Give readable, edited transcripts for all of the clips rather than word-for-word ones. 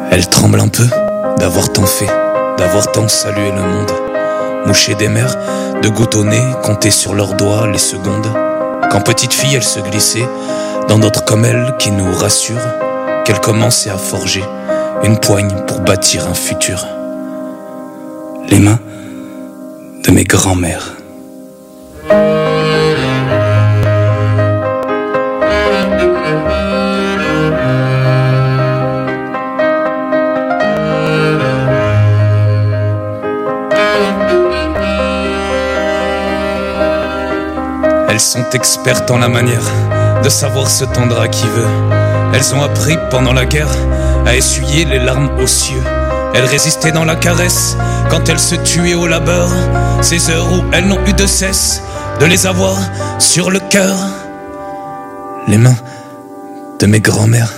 Elle tremble un peu d'avoir tant fait, d'avoir tant salué le monde. Moucher des mers, de gouttes au nez, compter sur leurs doigts les secondes. Quand petite fille elle se glissait dans d'autres comme elle qui nous rassurent qu'elle commençait à forger une poigne pour bâtir un futur. Les mains de mes grands-mères. Elles sont expertes en la manière de savoir se tendre à qui veut. Elles ont appris pendant la guerre à essuyer les larmes aux cieux. Elles résistaient dans la caresse quand elles se tuaient au labeur. Ces heures où elles n'ont eu de cesse de les avoir sur le cœur. Les mains de mes grands-mères.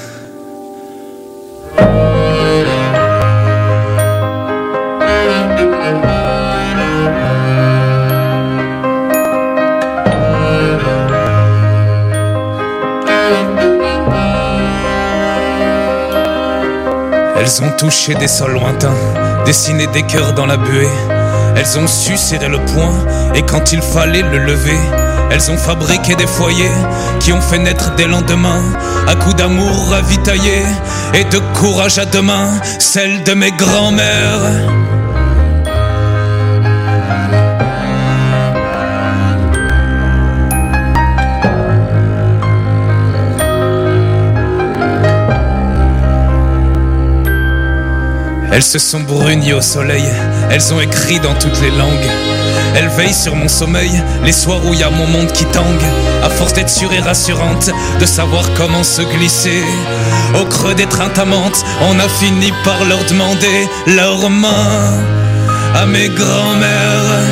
Elles ont touché des sols lointains, dessiné des cœurs dans la buée. Elles ont su serrer le poing et quand il fallait le lever. Elles ont fabriqué des foyers qui ont fait naître des lendemains à coups d'amour ravitaillés et de courage à deux mains, celle de mes grands-mères. Elles se sont brunies au soleil, elles ont écrit dans toutes les langues. Elles veillent sur mon sommeil, les soirs où y a mon monde qui tangue. À force d'être sûre et rassurante, de savoir comment se glisser au creux des trintamantes, on a fini par leur demander leurs mains à mes grands-mères.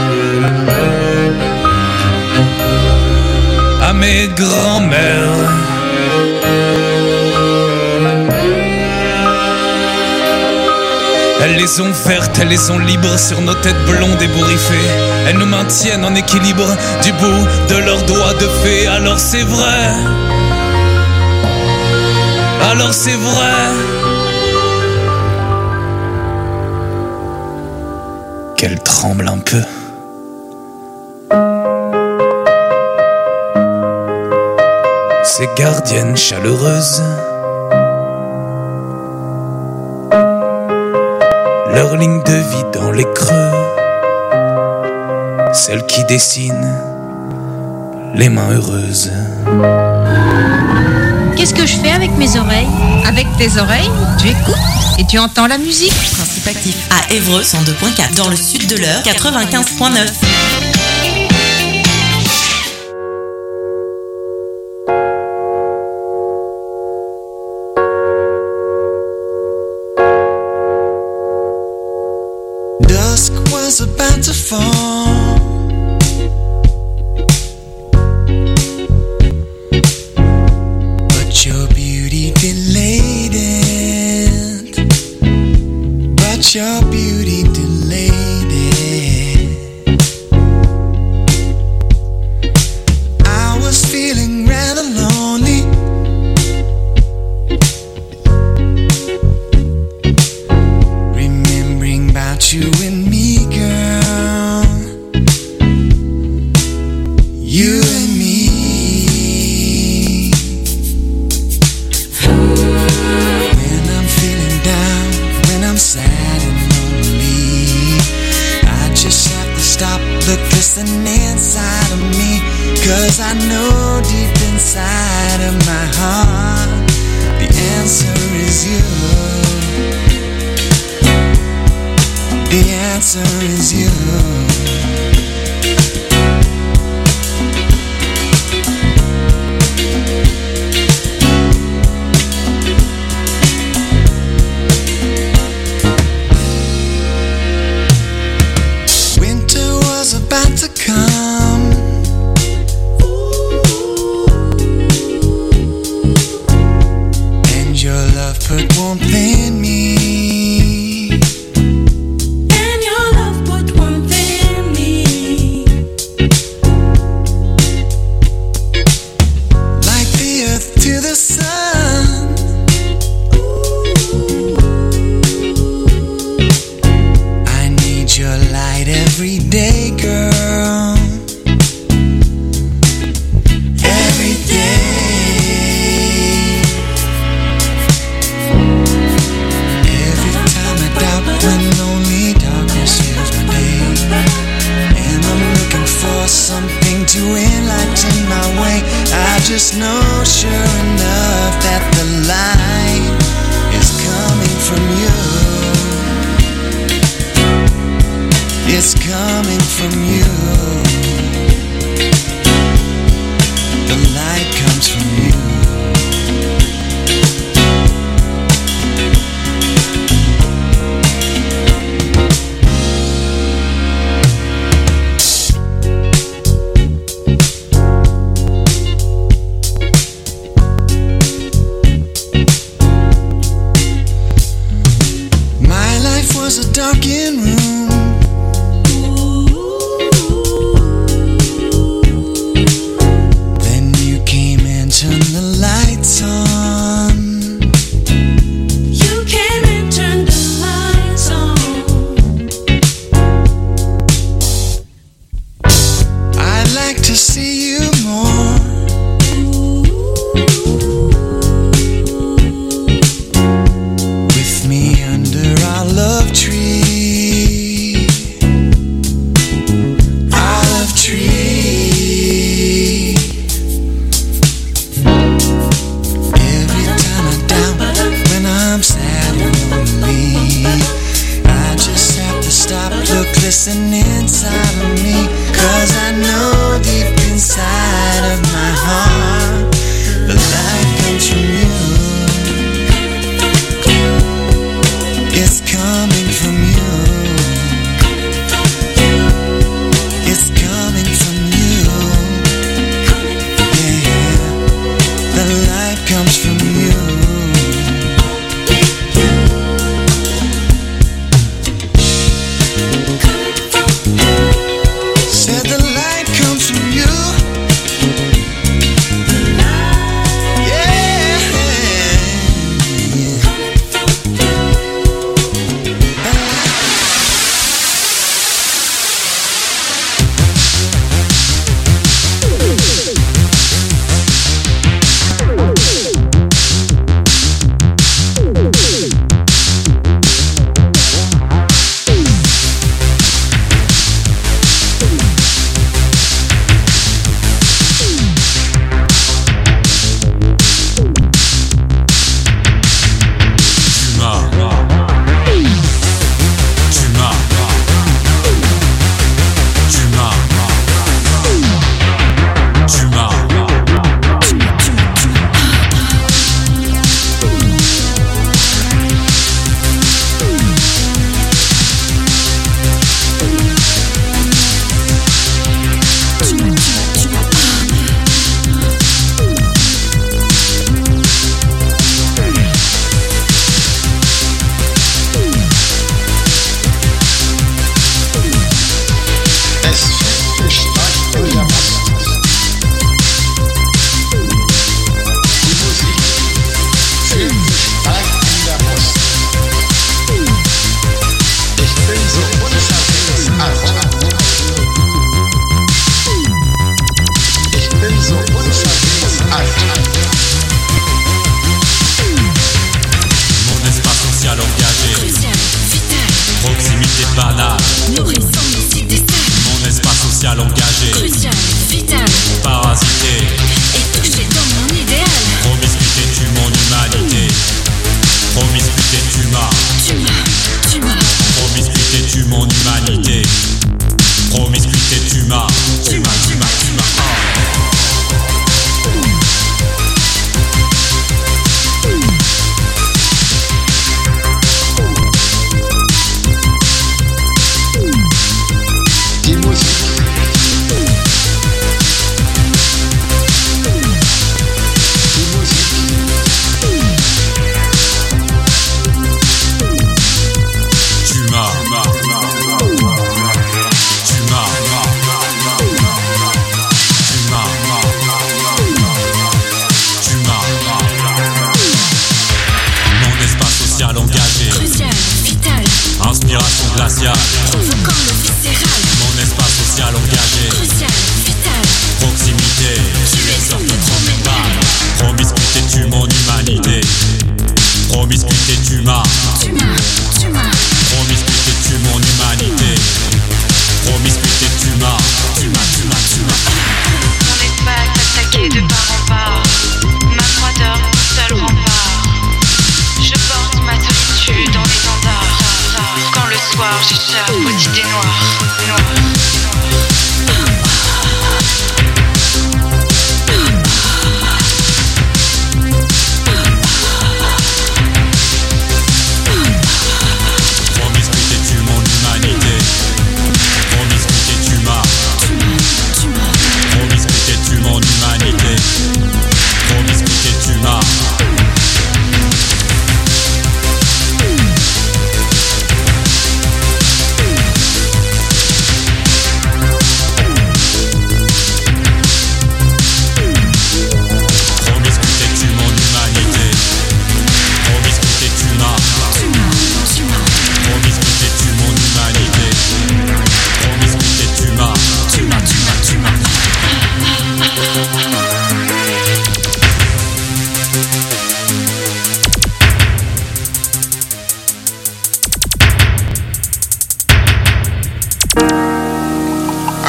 À mes grands-mères. Elles les ont vertes, elles les ont libres sur nos têtes blondes ébouriffées. Elles nous maintiennent en équilibre du bout de leurs doigts de fée. Alors c'est vrai, alors c'est vrai qu'elles tremblent un peu. Ces gardiennes chaleureuses, leur ligne de vie dans les creux, celle qui dessine les mains heureuses. Qu'est-ce que je fais avec mes oreilles ? Avec tes oreilles, tu écoutes et tu entends la musique. Principe actif à Évreux 102.4, dans le sud de l'Eure 95.9. About to fall, but your beauty delayed it. But your beauty delayed it. I was feeling rather lonely, remembering about you and me. You and me. When I'm feeling down, when I'm sad and lonely, I just have to stop, look, listen inside of me. 'Cause I know deep inside of my heart, the answer is you. The answer is you. About to come, and your love put warmth in me, and your love put warmth in me, like the earth to the sun. talking room. Then you came and turned the lights on. You came and turned the lights on. I'd like to see you more. With me under our love tree. Our love tree. Every time I doubt when I'm sad and lonely, I just have to stop, look, listen inside of me. 'Cause I know deep inside of my heart the light comes from you. It's coming from you. It's coming from you. Yeah, the light comes from you. Said the light comes from you. Yeah.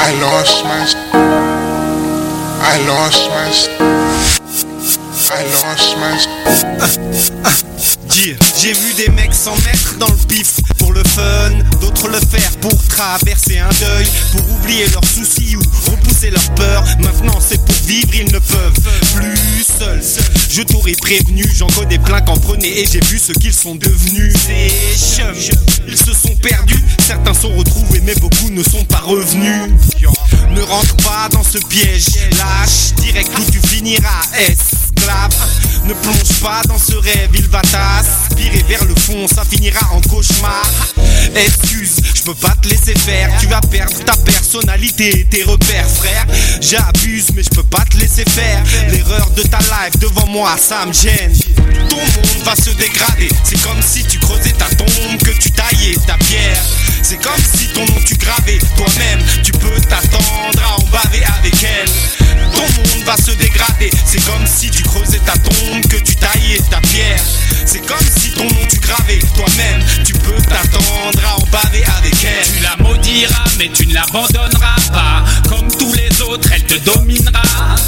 J'ai vu des mecs s'en mettre dans le pif pour le fun, d'autres le faire pour traverser un deuil, pour oublier leurs soucis ou repousser leurs peurs. Maintenant c'est pour vivre, ils ne peuvent plus seuls. Je t'aurais prévenu, j'en connais plein qu'en prenaient et j'ai vu ce qu'ils sont devenus. Ces chums, ils se sont perdus, certains sont retrouvés mais beaucoup ne sont pas revenus. Ne rentre pas dans ce piège, lâche direct où tu finiras esclave. Ne plonge pas dans ce rêve, il va t'aspirer vers le fond, ça finira en cauchemar. Excuse, je peux pas te laisser faire, tu vas perdre ta personnalité et tes repères, frère. J'abuse mais je peux pas te laisser faire l'erreur de ta life devant moi, ça me gêne. Ton monde va se dégrader, c'est comme si tu creusais ta tombe, que tu taillais ta pierre. C'est comme si ton nom tu gravais toi-même, tu peux t'attendre à en baver avec elle. Ton monde va se dégrader, c'est comme si tu creusais ta tombe, que tu taillais ta pierre. C'est comme si ton nom tu gravais toi-même, tu peux t'attendre à en baver avec elle. Tu la maudiras mais tu ne l'abandonneras pas. Comme tous les autres elle te dominera.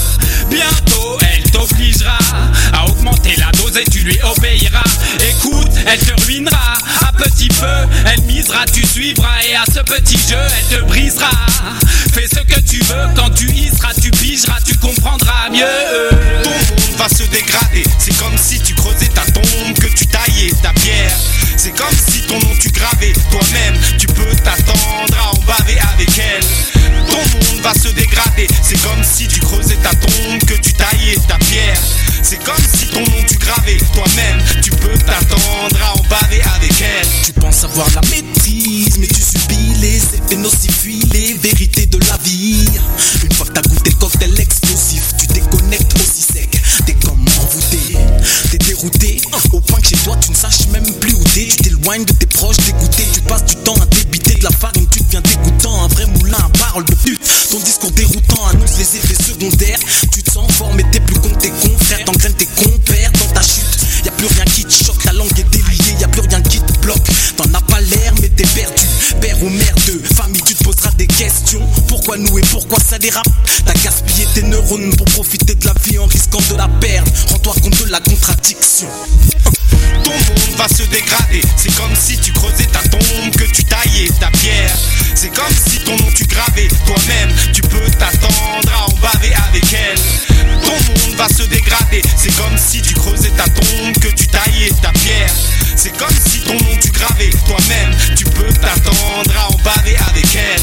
Bientôt elle t'obligera à augmenter la dose et tu lui obéiras. Écoute, elle te ruinera à petit feu, elle misera, tu suivras et à ce petit jeu elle te brisera. Fais ce que tu veux, quand tu y seras tu pigeras, tu comprendras mieux. Ton monde va se dégrader, c'est comme si tu creusais ta tombe, que tu taillais ta pierre. C'est comme si ton nom tu gravais toi-même, tu peux t'attendre à en baver avec elle. Ton monde va se dégrader, c'est comme si tu creusais ta tombe, que tu taillais ta pierre. C'est comme si ton nom tu gravais toi-même, tu peux t'attendre à en baver avec elle. Tu penses avoir la maîtrise, mais tu subis les effets nocifs, fuis les vérités de la vie. Une fois que t'as goûté le cocktail explosif, tu déconnectes aussi sec. T'es comme envoûté, t'es dérouté, au point que chez toi tu ne saches même plus où t'es. Tu t'éloignes de tes proches dégoûtés, tu passes du temps à débiter de la farine, tu deviens dégoûtant. Un vrai moulin à parole de pute, ton discours déroutant annonce les effets secondaires. Tu te sens fort mais t'es plus con que tes confrères, t'engraines tes compères dans ta chute. Y'a plus rien qui te choque, ta langue est déliée, y'a plus rien qui te bloque. T'en as pas l'air mais t'es perdu, père ou mère de famille, tu te poseras des questions. Pourquoi nous et pourquoi ça dérape? T'as gaspillé tes neurones pour profiter de la vie en risquant de la perdre. Rends-toi compte de la contradiction. Ton monde va se dégrader, c'est comme si tu creusais ta tombe, que tu taillais ta pierre. C'est comme si ton nom tu gravais toi-même, tu peux t'attendre à en baver avec elle. Ton monde va se dégrader, c'est comme si tu creusais ta tombe, que tu taillais ta pierre. C'est comme si ton nom tu gravais toi-même, tu peux t'attendre à en baver avec elle.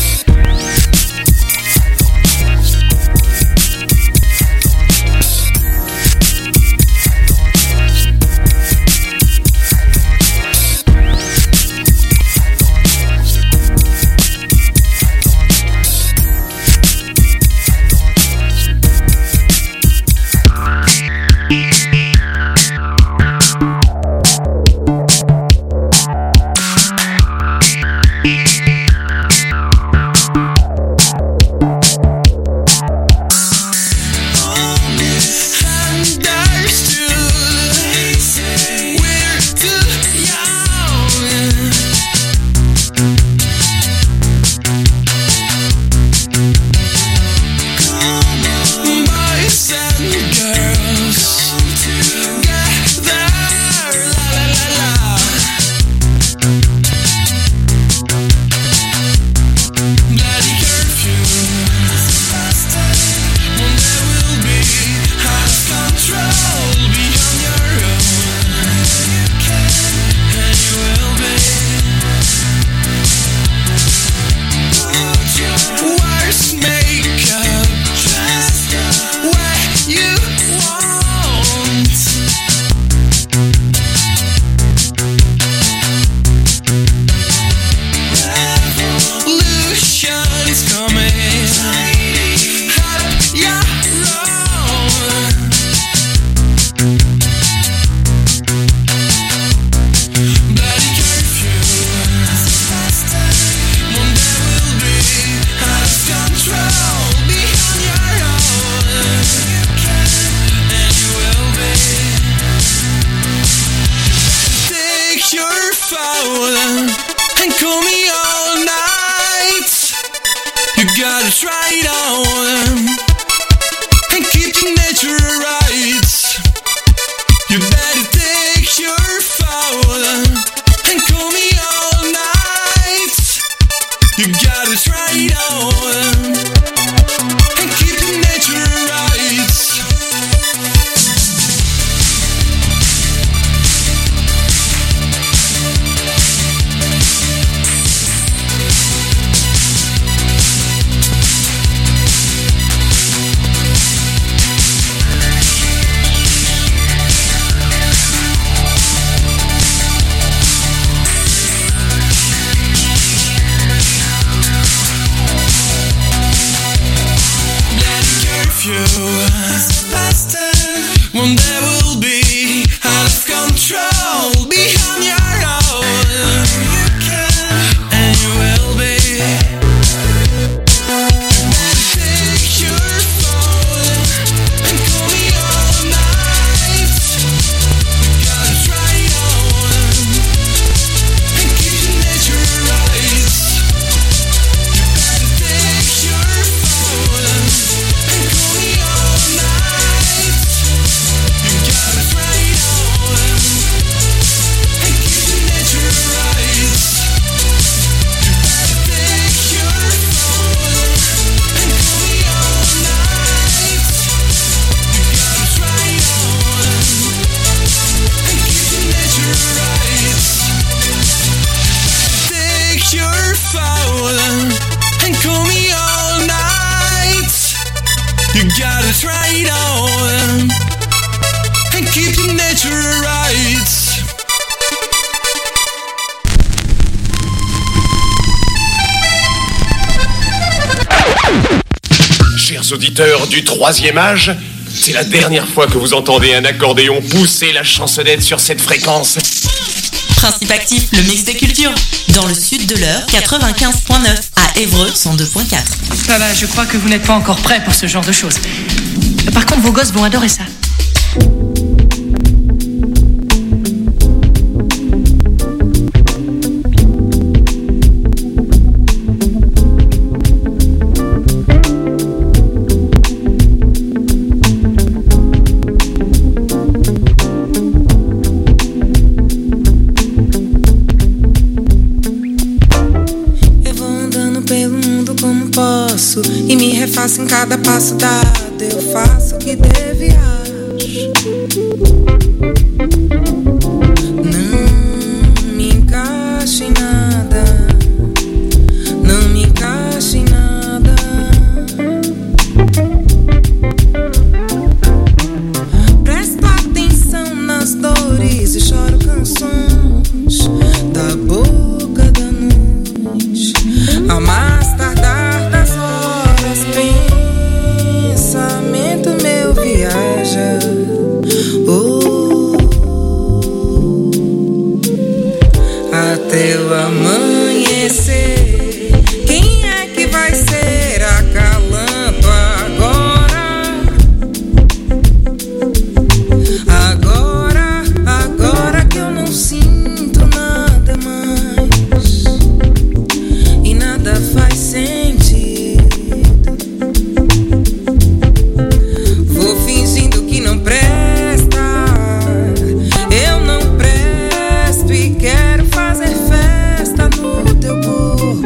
gotta try it on and keep the nature right. You better take your phone and call me all night. You gotta try it on and keep the nature right. One day we'll be out of control, beyond your own. You can and you will be. Take your phone and call me all night. You gotta try it on and keep the nature right. You better take your phone and call me all night. You gotta try it on and keep the nature right. You better take your phone and call me all night. You gotta try it on and keep the nature right. Take your phone and call me all night. You gotta try it on and keep the nature right. Chers auditeurs du troisième âge, c'est la dernière fois que vous entendez un accordéon pousser la chansonnette sur cette fréquence. Principe actif, le mix des cultures. Dans le sud de l'heure, 95.9. À Évreux, 102.4. Ça va, je crois que vous n'êtes pas encore prêts pour ce genre de choses. Par contre, vos gosses vont adorer ça. E me refaço em cada passo dado. Eu faço o que devo e acho. Não me encaixo em nada. Não me encaixo em nada. Presto atenção nas dores e choro canções da boca da noite. Ao mais tardar das horas, pensamento meu viaja. Até o amanhecer. Quem é que vai ser acalanto agora? Agora que eu não sinto nada mais e nada faz sentido. Vou fingindo que não presta. Eu não presto e quero fazer festa no teu corpo.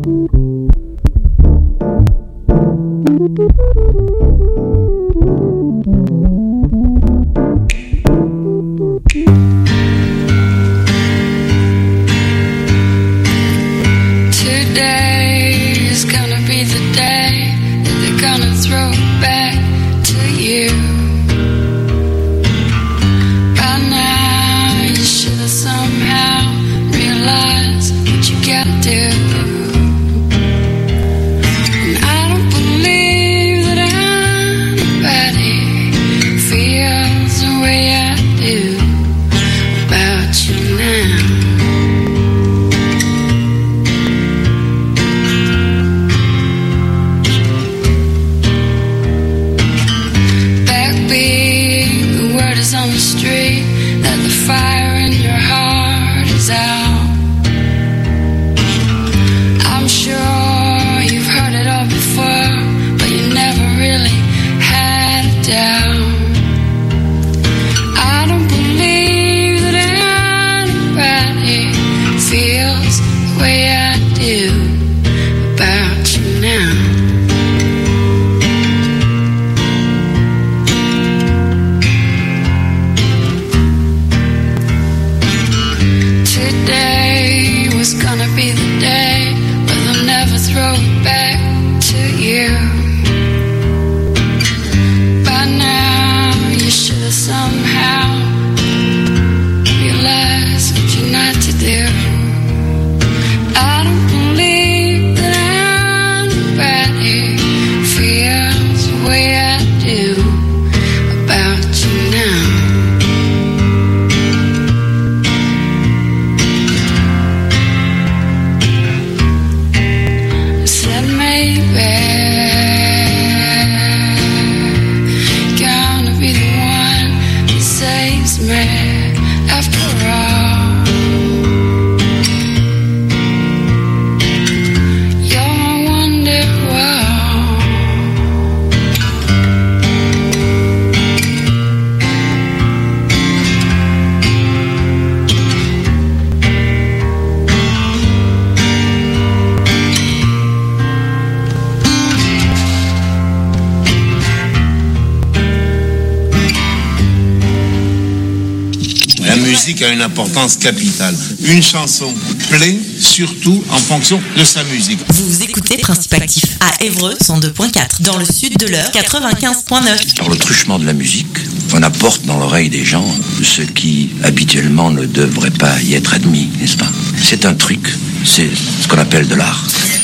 A une importance capitale. Une chanson plaît surtout en fonction de sa musique. Vous écoutez Principe Actif à Évreux 102.4, dans le sud de l'heure 95.9. Par le truchement de la musique, on apporte dans l'oreille des gens ce qui habituellement ne devrait pas y être admis, n'est-ce pas? C'est un truc, c'est ce qu'on appelle de l'art.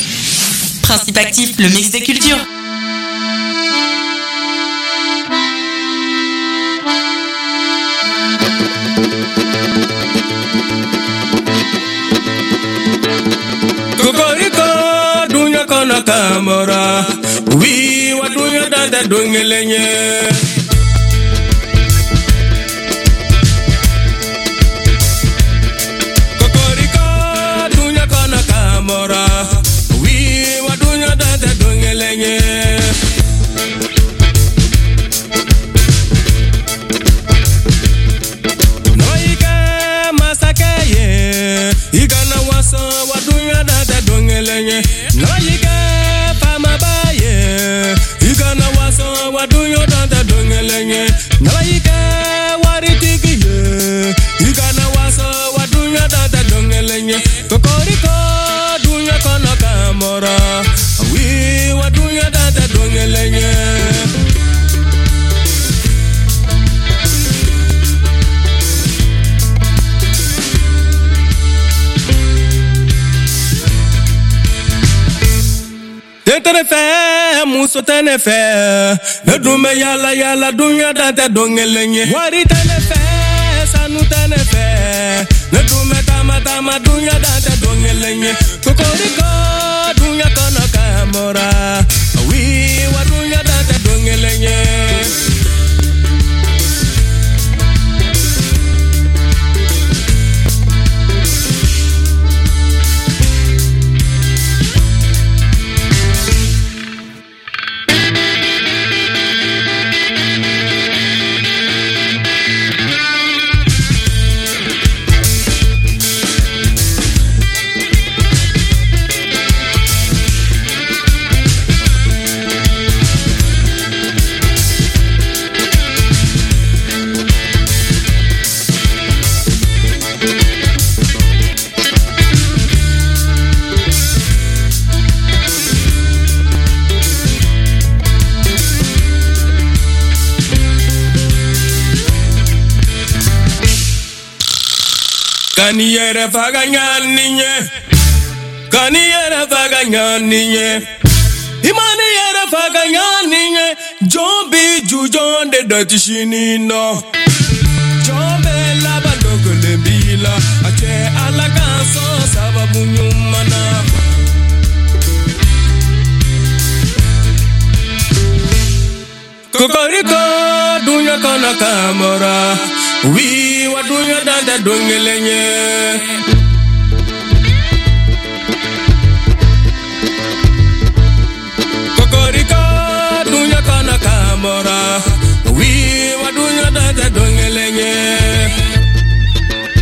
Principe Actif, le mix des cultures. Kokoriko dunya kono kamora wi wa dunya dada dongelenye Kokoriko dunya kono kamora wi wa dunya dada dongelenye Noike masakeye igana waso wa dunya dada dongelenye Noike pama baye igana waso wa dunya dada dongelenye Noike waritigiye igana waso wa dunya dada dongelenye Kokoriko dunya kono kamora wi wa dunya dada dongelenye Tenefe muso tenefe ne dume yala dunya dada dongelenye wari tenefe sanu tenefe ne dume tama dunya dada dongelenye Kokoriko dunya kono kamora wi wa dunya dada dongelenye Kaniere faganyaniye. Kaniere faganyaniye. Imaniere faganyaniye. Jombi jujonde datishinino. Jombe labandogole bila. Ache alakanso sababu nyumana. Kokoriko dunya kana kamera. We wa dunya danda dongelenye.